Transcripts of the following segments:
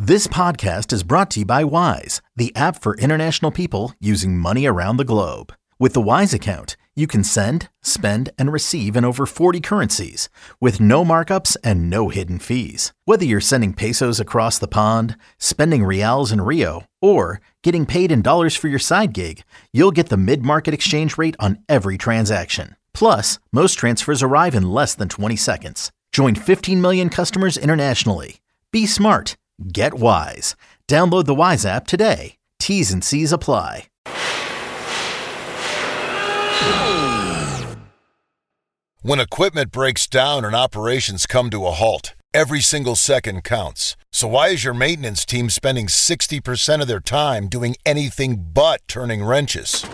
This podcast is brought to you by Wise, the app for international people using money around the globe. With the Wise account, you can send, spend, and receive in over 40 currencies with no markups and no hidden fees. Whether you're sending pesos across the pond, spending reals in Rio, or getting paid in dollars for your side gig, you'll get the mid-market exchange rate on every transaction. Plus, most transfers arrive in less than 20 seconds. Join 15 million customers internationally. Be smart. Get Wise. Download the Wise app today. T's and C's apply. When equipment breaks down and operations come to a halt, every single second counts. So why is your maintenance team spending 60% of their time doing anything but turning wrenches?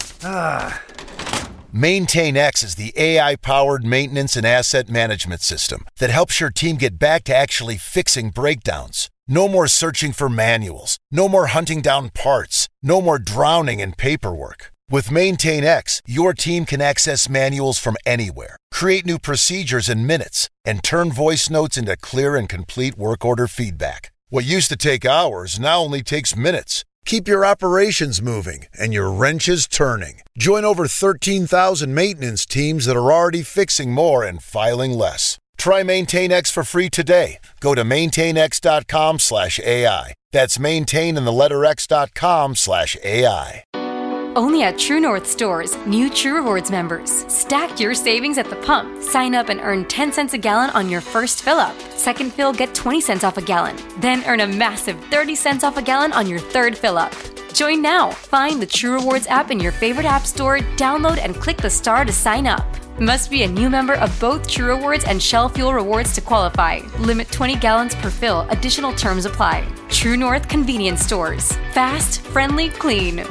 MaintainX is the AI-powered maintenance and asset management system that helps your team get back to actually fixing breakdowns. No more searching for manuals. No more hunting down parts. No more drowning in paperwork. With MaintainX, your team can access manuals from anywhere, create new procedures in minutes, and turn voice notes into clear and complete work order feedback. What used to take hours now only takes minutes. Keep your operations moving and your wrenches turning. Join over 13,000 maintenance teams that are already fixing more and filing less. Try MaintainX for free today. Go to maintainx.com/AI. That's maintain and the letter x.com/AI. Only at True North stores, new True Rewards members. Stack your savings at the pump. Sign up and earn 10 cents a gallon on your first fill-up. Second fill, get 20 cents off a gallon. Then earn a massive 30 cents off a gallon on your third fill-up. Join now. Find the True Rewards app in your favorite app store, download and click the star to sign up. Must be a new member of both True Rewards and Shell Fuel Rewards to qualify. Limit 20 gallons per fill. Additional terms apply. True North Convenience Stores. Fast, friendly, clean.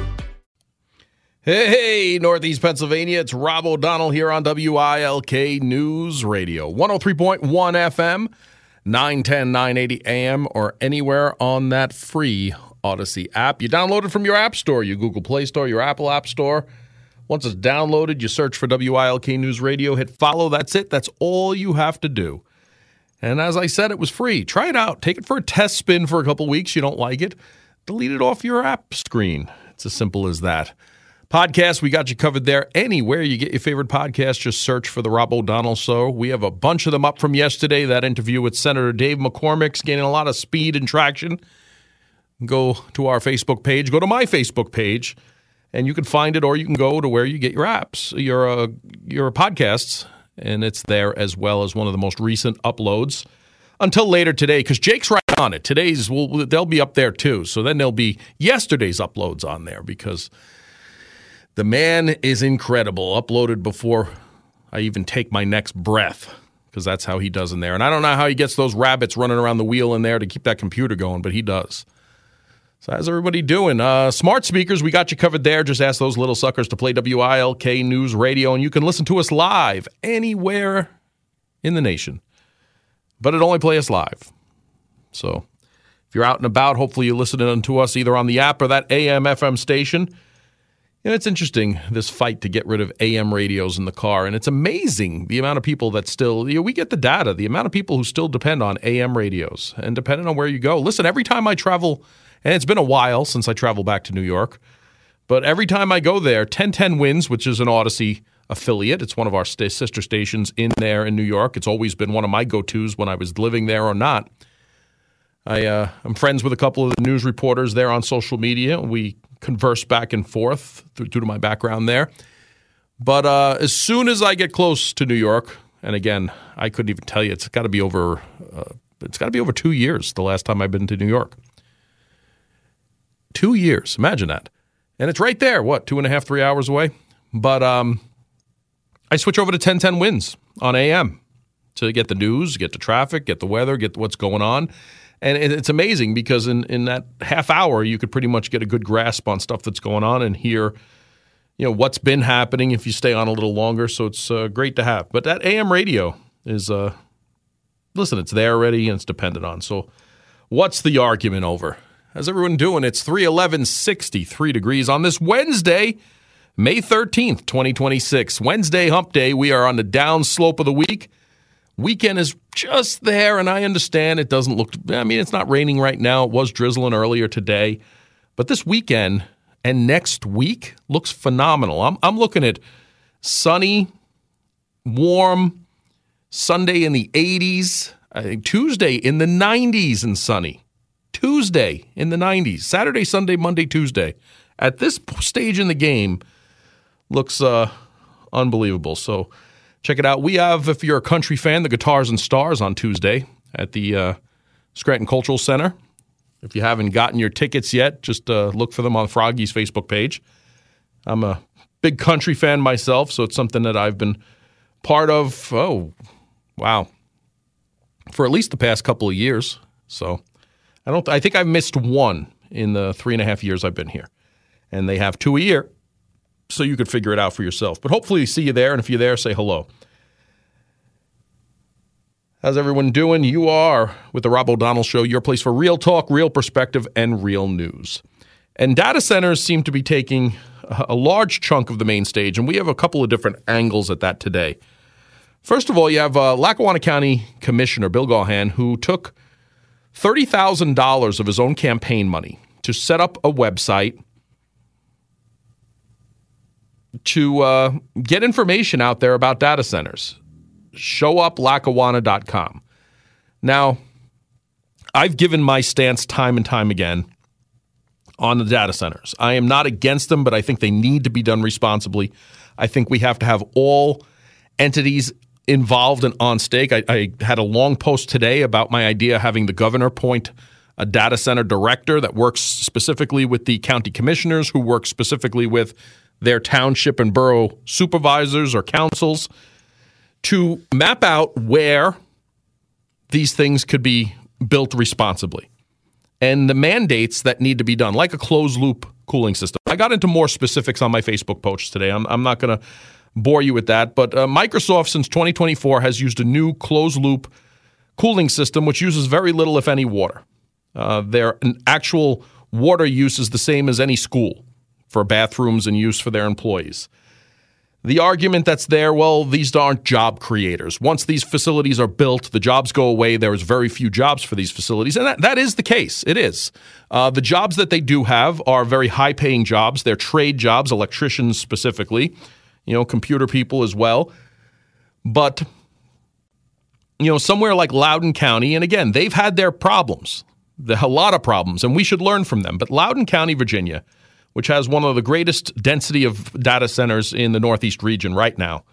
Hey, Northeast Pennsylvania, it's Rob O'Donnell here on WILK News Radio. 103.1 FM, 910, 980 AM, or anywhere on that free Odyssey app. You download it from your app store, your Google Play Store, your Apple App Store. Once it's downloaded, you search for WILK News Radio, hit follow, that's it. That's all you have to do. And as I said, it was free. Try it out. Take it for a test spin for a couple weeks. You don't like it, delete it off your app screen. It's as simple as that. Podcast, we got you covered there. Anywhere you get your favorite podcast, just search for The Rob O'Donnell Show. We have a bunch of them up from yesterday. That interview with Senator Dave McCormick's gaining a lot of speed and traction. Go to our Facebook page. Go to my Facebook page, and you can find it, or you can go to where you get your apps, your podcasts, and it's there as well as one of the most recent uploads until later today, because Jake's right on it. They'll be up there too. So then there'll be yesterday's uploads on there, because the man is incredible. Uploaded before I even take my next breath, because that's how he does in there. And I don't know how he gets those rabbits running around the wheel in there to keep that computer going, but he does. So how's everybody doing? Smart speakers, we got you covered there. Just ask those little suckers to play WILK News Radio, and you can listen to us live anywhere in the nation. But it only plays us live. So if you're out and about, hopefully you're listening to us either on the app or that AM/FM station. You know, it's interesting, this fight to get rid of AM radios in the car, and it's amazing the amount of people that still, we get the data, the amount of people who still depend on AM radios, and depending on where you go. Listen, every time I travel, and it's been a while since I traveled back to New York, but every time I go there, 1010 WINS, which is an Odyssey affiliate, it's one of our sister stations in there in New York. It's always been one of my go-tos when I was living there or not. I'm friends with a couple of the news reporters there on social media. We converse back and forth due to my background there. But as soon as I get close to New York, and again, I couldn't even tell you, it's got to be over 2 years the last time I've been to New York. 2 years, imagine that. And it's right there, 2.5, 3 hours away? But I switch over to 1010 WINS on AM to get the news, get the traffic, get the weather, get what's going on. And it's amazing because in that half hour, you could pretty much get a good grasp on stuff that's going on and hear, what's been happening if you stay on a little longer. So it's great to have. But that AM radio is, listen, it's there already and it's dependent on. So what's the argument over? How's everyone doing? It's 3:11, 63 degrees on this Wednesday, May 13th, 2026. Wednesday hump day. We are on the down slope of the week. weekend is just there, and I understand it doesn't look, it's not raining right now. It was drizzling earlier today. But this weekend and next week looks phenomenal. I'm looking at sunny, warm, Sunday in the 80s. I think Tuesday in the 90s and sunny. Tuesday in the 90s. Saturday, Sunday, Monday, Tuesday. At this stage in the game, looks unbelievable. So check it out. We have, if you're a country fan, the Guitars and Stars on Tuesday at the Scranton Cultural Center. If you haven't gotten your tickets yet, just look for them on Froggy's Facebook page. I'm a big country fan myself, so it's something that I've been part of, for at least the past couple of years. So I think I've missed one in the 3.5 years I've been here. And they have 2 a year, so you could figure it out for yourself. But hopefully see you there, and if you're there, say hello. How's everyone doing? You are with the Rob O'Donnell Show, your place for real talk, real perspective, and real news. And data centers seem to be taking a large chunk of the main stage, and we have a couple of different angles at that today. First of all, you have Lackawanna County Commissioner Bill Gaughan, who took $30,000 of his own campaign money to set up a website to get information out there about data centers. ShowUpLackawanna.com. Now, I've given my stance time and time again on the data centers. I am not against them, but I think they need to be done responsibly. I think we have to have all entities involved and on stake. I had a long post today about my idea of having the governor appoint a data center director that works specifically with the county commissioners, who work specifically with their township and borough supervisors or councils, to map out where these things could be built responsibly and the mandates that need to be done, like a closed-loop cooling system. I got into more specifics on my Facebook post today. I'm not going to bore you with that, but Microsoft since 2024 has used a new closed-loop cooling system which uses very little, if any, water. Their actual water use is the same as any school for bathrooms and use for their employees. The argument that's there, well, these aren't job creators. Once these facilities are built, the jobs go away. There is very few jobs for these facilities, and that is the case. It is. The jobs that they do have are very high-paying jobs. They're trade jobs, electricians specifically, computer people as well. But, somewhere like Loudoun County, and again, they've had their problems, a lot of problems, and we should learn from them. But Loudoun County, Virginia, which has one of the greatest density of data centers in the Northeast region right now.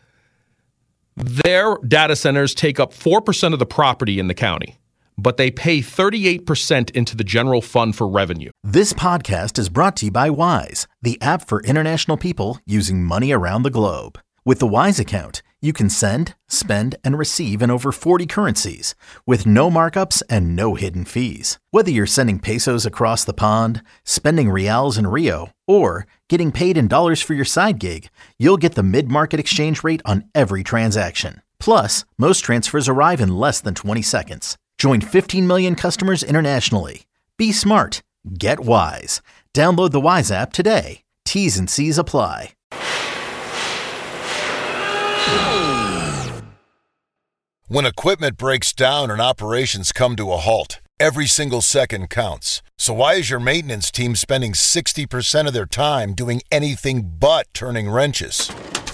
Their data centers take up 4% of the property in the county, but they pay 38% into the general fund for revenue. This podcast is brought to you by Wise, the app for international people using money around the globe. With the Wise account, you can send, spend, and receive in over 40 currencies with no markups and no hidden fees. Whether you're sending pesos across the pond, spending reals in Rio, or getting paid in dollars for your side gig, you'll get the mid-market exchange rate on every transaction. Plus, most transfers arrive in less than 20 seconds. Join 15 million customers internationally. Be smart. Get Wise. Download the Wise app today. T's and C's apply. When equipment breaks down and operations come to a halt, every single second counts. So why is your maintenance team spending 60% of their time doing anything but turning wrenches?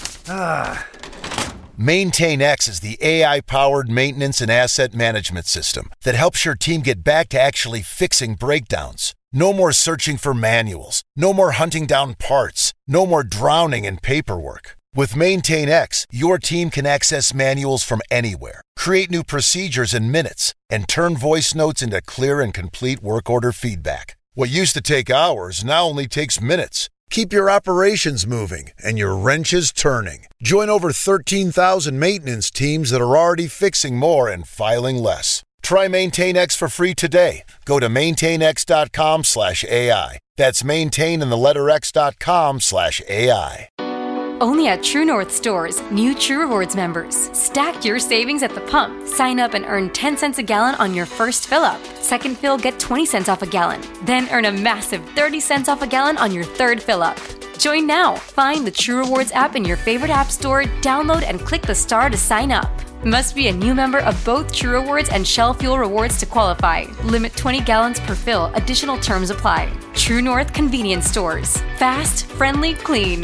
MaintainX is the AI-powered maintenance and asset management system that helps your team get back to actually fixing breakdowns. No more searching for manuals. No more hunting down parts. No more drowning in paperwork. With MaintainX, your team can access manuals from anywhere, create new procedures in minutes, and turn voice notes into clear and complete work order feedback. What used to take hours now only takes minutes. Keep your operations moving and your wrenches turning. Join over 13,000 maintenance teams that are already fixing more and filing less. Try MaintainX for free today. Go to maintainx.com/AI. That's maintain and the letter x.com/AI. Only at True North stores, new True Rewards members. Stack your savings at the pump. Sign up and earn 10 cents a gallon on your first fill-up. Second fill, get 20 cents off a gallon. Then earn a massive 30 cents off a gallon on your third fill-up. Join now. Find the True Rewards app in your favorite app store, download and click the star to sign up. Must be a new member of both True Rewards and Shell Fuel Rewards to qualify. Limit 20 gallons per fill. Additional terms apply. True North Convenience Stores. Fast, friendly, clean.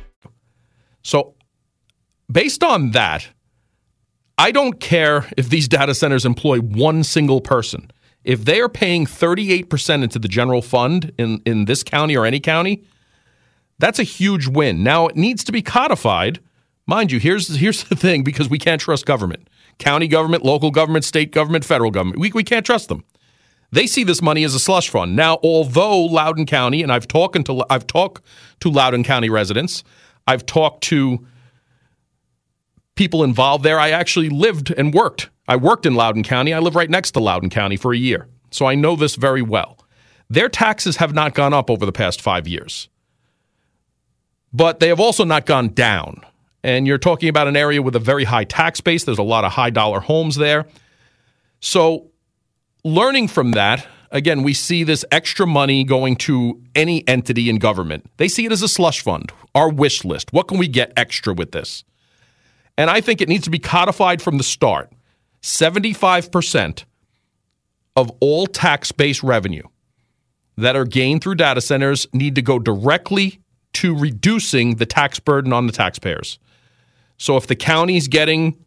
So, based on that, I don't care if these data centers employ one single person. If they are paying 38% into the general fund in this county or any county, that's a huge win. Now, it needs to be codified. Mind you, here's the thing, because we can't trust government. County government, local government, state government, federal government. We can't trust them. They see this money as a slush fund. Now, although Loudoun County, and I've talked to Loudoun County residents, I've talked to people involved there. I actually lived and worked. I worked in Loudoun County. I live right next to Loudoun County for a year. So I know this very well. Their taxes have not gone up over the past 5 years. But they have also not gone down. And you're talking about an area with a very high tax base. There's a lot of high-dollar homes there. So learning from that, again, we see this extra money going to any entity in government. They see it as a slush fund, our wish list. What can we get extra with this? And I think it needs to be codified from the start. 75% of all tax-based revenue that are gained through data centers need to go directly to reducing the tax burden on the taxpayers. So if the county's getting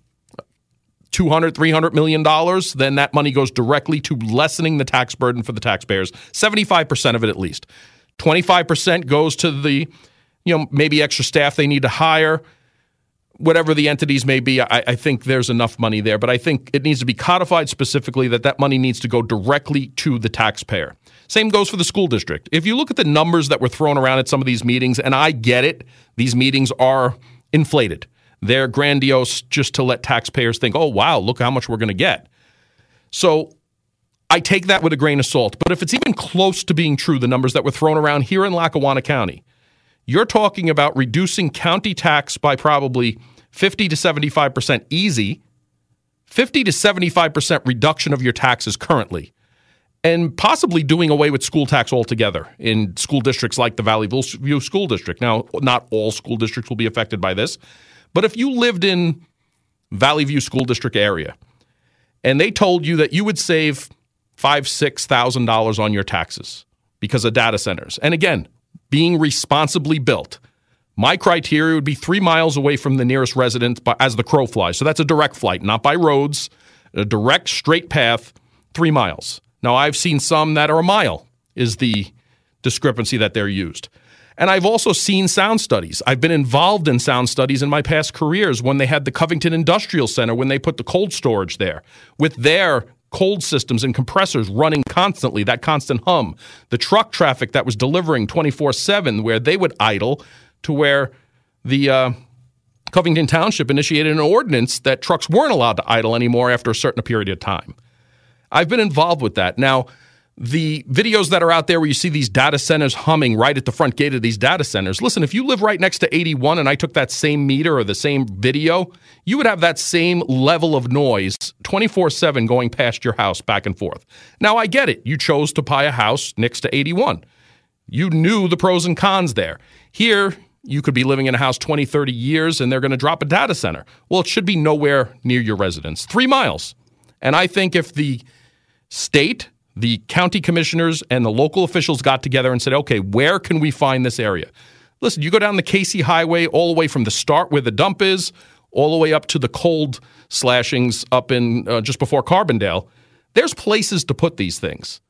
$200, $300 million, then that money goes directly to lessening the tax burden for the taxpayers. 75% of it at least. 25% goes to the, maybe extra staff they need to hire, whatever the entities may be. I think there's enough money there, but I think it needs to be codified specifically that money needs to go directly to the taxpayer. Same goes for the school district. If you look at the numbers that were thrown around at some of these meetings, and I get it, these meetings are inflated. They're grandiose just to let taxpayers think, oh, wow, look how much we're going to get. So I take that with a grain of salt. But if it's even close to being true, the numbers that were thrown around here in Lackawanna County, you're talking about reducing county tax by probably 50 to 75% easy, 50 to 75% reduction of your taxes currently, and possibly doing away with school tax altogether in school districts like the Valley View School District. Now, not all school districts will be affected by this, but if you lived in Valley View School District area and they told you that you would save $5,000, $6,000 on your taxes because of data centers, and again, being responsibly built, my criteria would be 3 miles away from the nearest residence as the crow flies. So that's a direct flight, not by roads, a direct straight path, 3 miles. Now, I've seen some that are a mile is the discrepancy that they're used. And I've also seen sound studies. I've been involved in sound studies in my past careers when they had the Covington Industrial Center, when they put the cold storage there, with their cold systems and compressors running constantly, that constant hum. The truck traffic that was delivering 24/7, where they would idle, to where the Covington Township initiated an ordinance that trucks weren't allowed to idle anymore after a certain period of time. I've been involved with that. Now, the videos that are out there where you see these data centers humming right at the front gate of these data centers, listen, if you live right next to 81 and I took that same meter or the same video, you would have that same level of noise 24/7 going past your house back and forth. Now, I get it. You chose to buy a house next to 81. You knew the pros and cons there. Here, you could be living in a house 20, 30 years and they're going to drop a data center. Well, it should be nowhere near your residence. 3 miles. And I think if the state, the county commissioners, and the local officials got together and said, okay, where can we find this area? Listen, you go down the Casey Highway all the way from the start where the dump is, all the way up to the cold slashings up in just before Carbondale. There's places to put these things.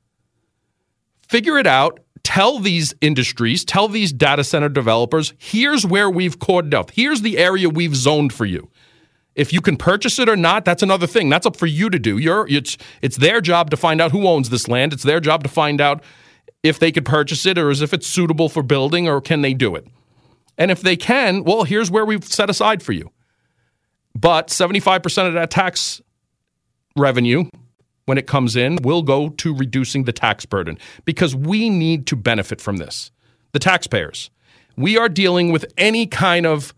Figure it out. Tell these industries, tell these data center developers, here's where we've cordoned up. Here's the area we've zoned for you. If you can purchase it or not, that's another thing. That's up for you to do. It's their job to find out who owns this land. It's their job to find out if they could purchase it or if it's suitable for building or can they do it. And if they can, well, here's where we've set aside for you. But 75% of that tax revenue, when it comes in, will go to reducing the tax burden because we need to benefit from this. The taxpayers. We are dealing with any kind of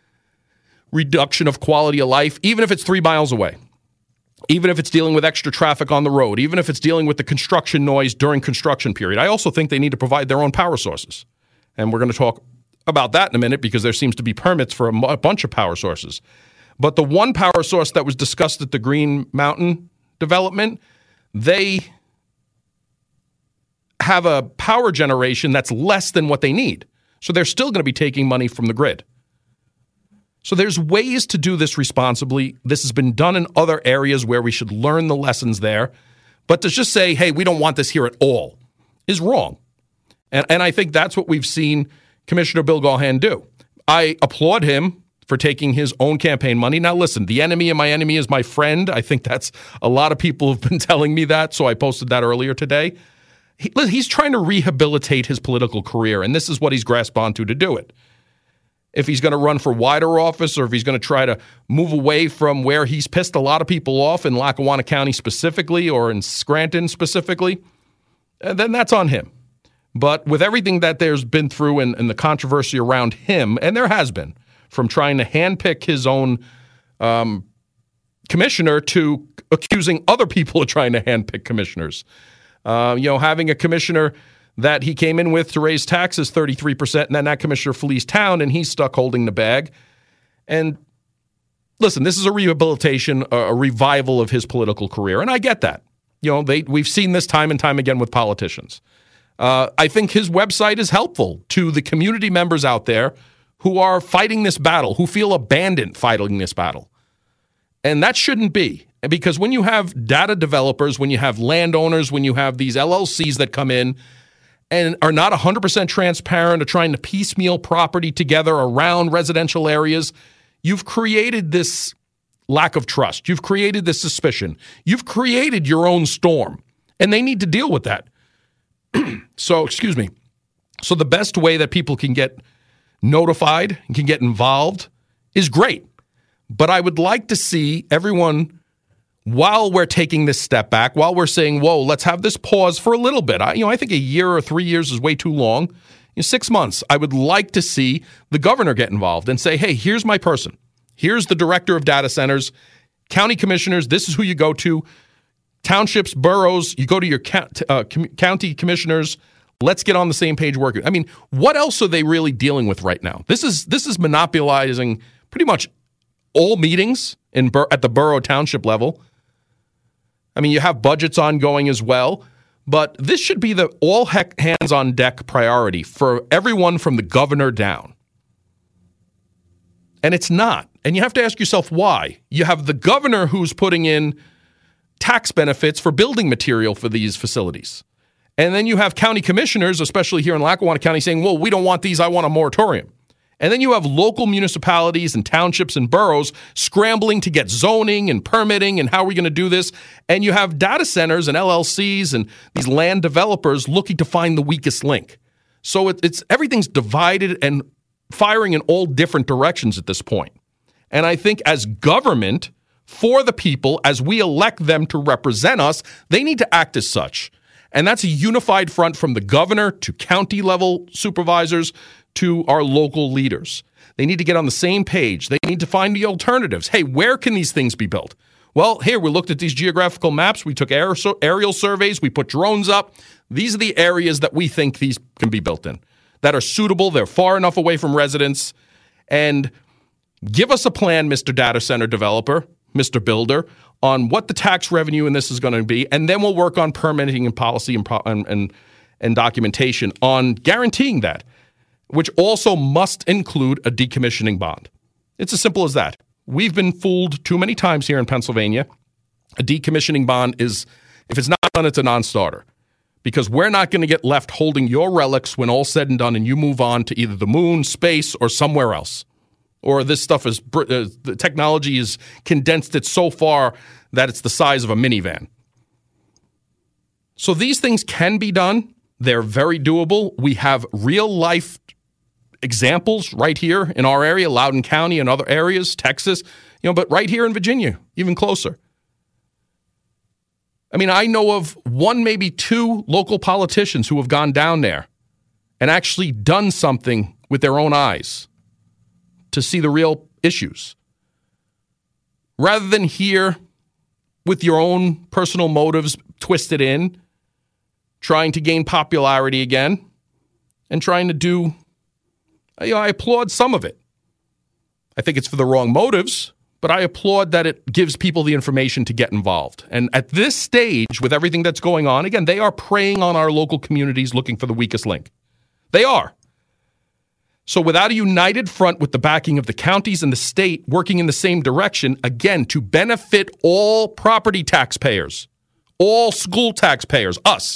reduction of quality of life, even if it's 3 miles away, even if it's dealing with extra traffic on the road, even if it's dealing with the construction noise during construction period. I also think they need to provide their own power sources. And we're going to talk about that in a minute because there seems to be permits for a bunch of power sources. But the one power source that was discussed at the Green Mountain development, they have a power generation that's less than what they need. So they're still going to be taking money from the grid. So there's ways to do this responsibly. This has been done in other areas where we should learn the lessons there. But to just say, hey, we don't want this here at all is wrong. And I think that's what we've seen Commissioner Bill Gaughan do. I applaud him for taking his own campaign money. Now, listen, the enemy of my enemy is my friend. I think that's a lot of people have been telling me that, so I posted that earlier today. He's trying to rehabilitate his political career, and this is what he's grasped onto to do it. If he's going to run for wider office or if he's going to try to move away from where he's pissed a lot of people off in Lackawanna County specifically or in Scranton specifically, then that's on him. But with everything that there's been through and the controversy around him, and there has been, from trying to handpick his own commissioner to accusing other people of trying to handpick commissioners. Having a commissioner that he came in with to raise taxes 33%, and then that commissioner flees town, and he's stuck holding the bag. And listen, this is a rehabilitation, a revival of his political career, and I get that. We've seen this time and time again with politicians. I think his website is helpful to the community members out there who are fighting this battle, who feel abandoned fighting this battle. And that shouldn't be. Because when you have data developers, when you have landowners, when you have these LLCs that come in and are not 100% transparent or trying to piecemeal property together around residential areas, you've created this lack of trust. You've created this suspicion. You've created your own storm. And they need to deal with that. So the best way that people can get notified and can get involved is great. But I would like to see everyone, while we're taking this step back, while we're saying, whoa, let's have this pause for a little bit. I think a year or 3 years is way too long. 6 months, I would like to see the governor get involved and say, hey, here's my person. Here's the director of data centers, county commissioners, this is who you go to. Townships, boroughs, you go to your county commissioners. Let's get on the same page working. I mean, what else are they really dealing with right now? This is monopolizing pretty much all meetings at the borough township level. I mean, you have budgets ongoing as well, but this should be the all hands on deck priority for everyone from the governor down. And it's not. And you have to ask yourself why. You have the governor who's putting in tax benefits for building material for these facilities. And then you have county commissioners, especially here in Lackawanna County, saying, well, we don't want these, I want a moratorium. And then you have local municipalities and townships and boroughs scrambling to get zoning and permitting and how are we going to do this? And you have data centers and LLCs and these land developers looking to find the weakest link. So it's everything's divided and firing in all different directions at this point. And I think as government, for the people, as we elect them to represent us, they need to act as such. And that's a unified front from the governor to county level supervisors to our local leaders. They need to get on the same page. They need to find the alternatives. Hey, where can these things be built? Well, here, we looked at these geographical maps. We took aerial surveys. We put drones up. These are the areas that we think these can be built in that are suitable. They're far enough away from residents. And give us a plan, Mr. Data Center Developer, Mr. Builder, on what the tax revenue in this is going to be, and then we'll work on permitting and policy and documentation on guaranteeing that, which also must include a decommissioning bond. It's as simple as that. We've been fooled too many times here in Pennsylvania. A decommissioning bond is, if it's not done, it's a non-starter, because we're not going to get left holding your relics when all's said and done and you move on to either the moon, space, or somewhere else. Or this stuff is, the technology is condensed it so far that it's the size of a minivan. So these things can be done. They're very doable. We have real life examples right here in our area, Loudoun County and other areas, Texas, but right here in Virginia, even closer. I mean, I know of one, maybe two local politicians who have gone down there and actually done something with their own eyes to see the real issues. Rather than here with your own personal motives twisted in, trying to gain popularity again, and trying to do, I applaud some of it. I think it's for the wrong motives, but I applaud that it gives people the information to get involved. And at this stage, with everything that's going on, again, they are preying on our local communities looking for the weakest link. They are. So without a united front with the backing of the counties and the state working in the same direction, again, to benefit all property taxpayers, all school taxpayers, us.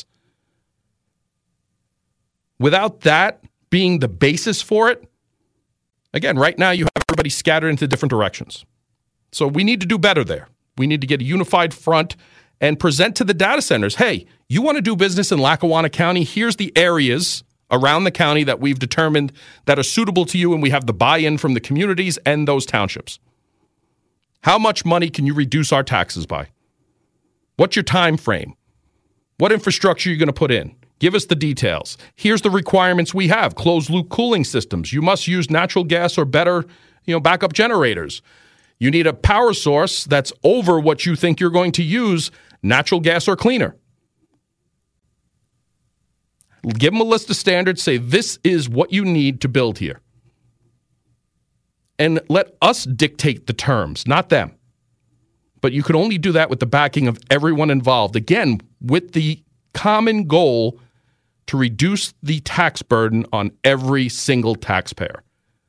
Without that being the basis for it, again, right now you have everybody scattered into different directions. So we need to do better there. We need to get a unified front and present to the data centers, hey, you want to do business in Lackawanna County? Here's the areas around the county that we've determined that are suitable to you, and we have the buy-in from the communities and those townships. How much money can you reduce our taxes by? What's your time frame? What infrastructure are you going to put in? Give us the details. Here's the requirements we have. Closed-loop cooling systems. You must use natural gas or better, backup generators. You need a power source that's over what you think you're going to use, natural gas or cleaner. Give them a list of standards. Say, this is what you need to build here. And let us dictate the terms, not them. But you can only do that with the backing of everyone involved. Again, with the common goal to reduce the tax burden on every single taxpayer.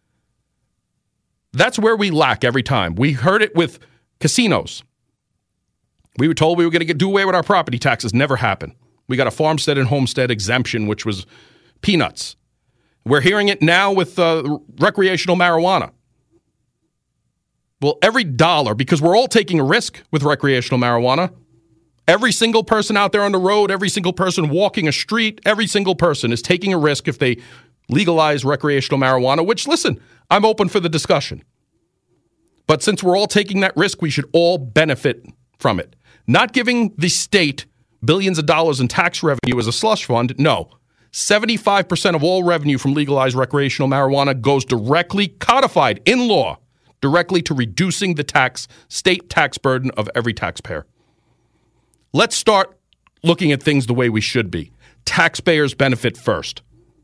That's where we lack every time. We heard it with casinos. We were told we were going to do away with our property taxes. Never happened. We got a farmstead and homestead exemption, which was peanuts. We're hearing it now with recreational marijuana. Well, every dollar, because we're all taking a risk with recreational marijuana. Every single person out there on the road, every single person walking a street, every single person is taking a risk if they legalize recreational marijuana, which, listen, I'm open for the discussion. But since we're all taking that risk, we should all benefit from it. Not giving the state billions of dollars in tax revenue as a slush fund. No. 75% of all revenue from legalized recreational marijuana goes directly, codified in law, directly to reducing the state tax burden of every taxpayer. Let's start looking at things the way we should be. Taxpayers benefit first.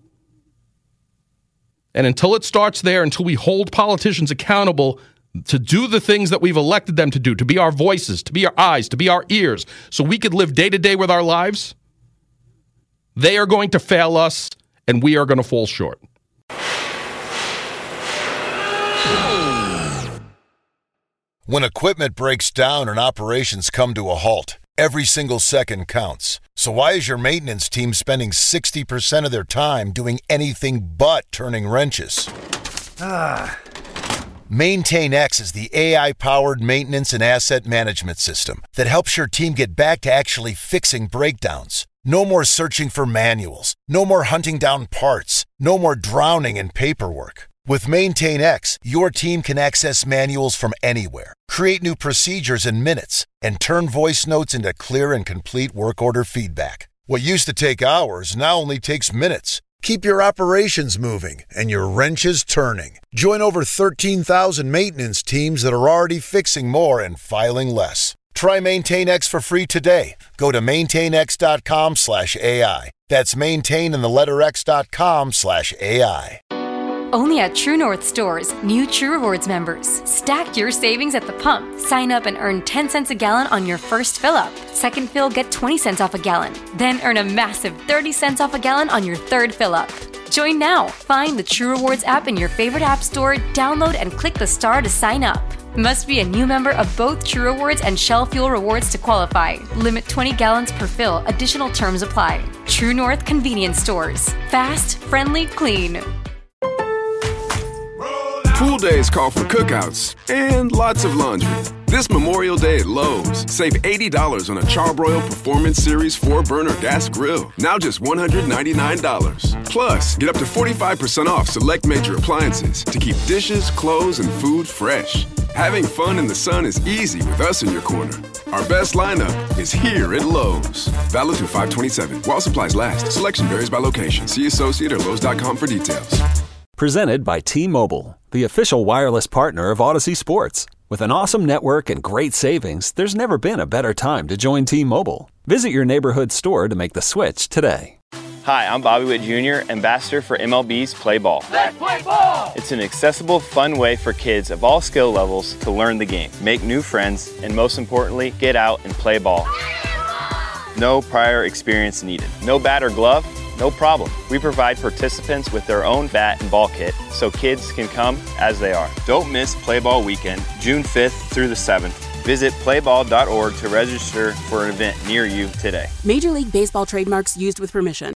And until it starts there, until we hold politicians accountable to do the things that we've elected them to do, to be our voices, to be our eyes, to be our ears, so we could live day to day with our lives, they are going to fail us, and we are going to fall short. When equipment breaks down and operations come to a halt, every single second counts. So why is your maintenance team spending 60% of their time doing anything but turning wrenches? MaintainX is the AI-powered maintenance and asset management system that helps your team get back to actually fixing breakdowns. No more searching for manuals. No more hunting down parts. No more drowning in paperwork. With MaintainX, your team can access manuals from anywhere, create new procedures in minutes, and turn voice notes into clear and complete work order feedback. What used to take hours now only takes minutes. Keep your operations moving and your wrenches turning. Join over 13,000 maintenance teams that are already fixing more and filing less. Try MaintainX for free today. Go to maintainx.com/AI. That's maintain and the letter x.com/AI. Only at True North stores, new True Rewards members. Stack your savings at the pump. Sign up and earn 10 cents a gallon on your first fill-up. Second fill, get 20 cents off a gallon. Then earn a massive 30 cents off a gallon on your third fill-up. Join now. Find the True Rewards app in your favorite app store, download and click the star to sign up. Must be a new member of both True Rewards and Shell Fuel Rewards to qualify. Limit 20 gallons per fill. Additional terms apply. True North Convenience Stores. Fast, friendly, clean. Pool days call for cookouts and lots of laundry. This Memorial Day at Lowe's, save $80 on a Charbroil Performance Series 4-burner gas grill. Now just $199. Plus, get up to 45% off select major appliances to keep dishes, clothes, and food fresh. Having fun in the sun is easy with us in your corner. Our best lineup is here at Lowe's. Valid through 5/27. While supplies last. Selection varies by location. See associate or Lowe's.com for details. Presented by T-Mobile, the official wireless partner of Odyssey Sports. With an awesome network and great savings, there's never been a better time to join T-Mobile. Visit your neighborhood store to make the switch today. Hi, I'm Bobby Witt Jr., ambassador for MLB's Play Ball. Let's play ball! It's an accessible, fun way for kids of all skill levels to learn the game, make new friends, and most importantly, get out and play ball. No prior experience needed. No bat or glove? No problem. We provide participants with their own bat and ball kit so kids can come as they are. Don't miss Play Ball Weekend, June 5th through the 7th. Visit playball.org to register for an event near you today. Major League Baseball trademarks used with permission.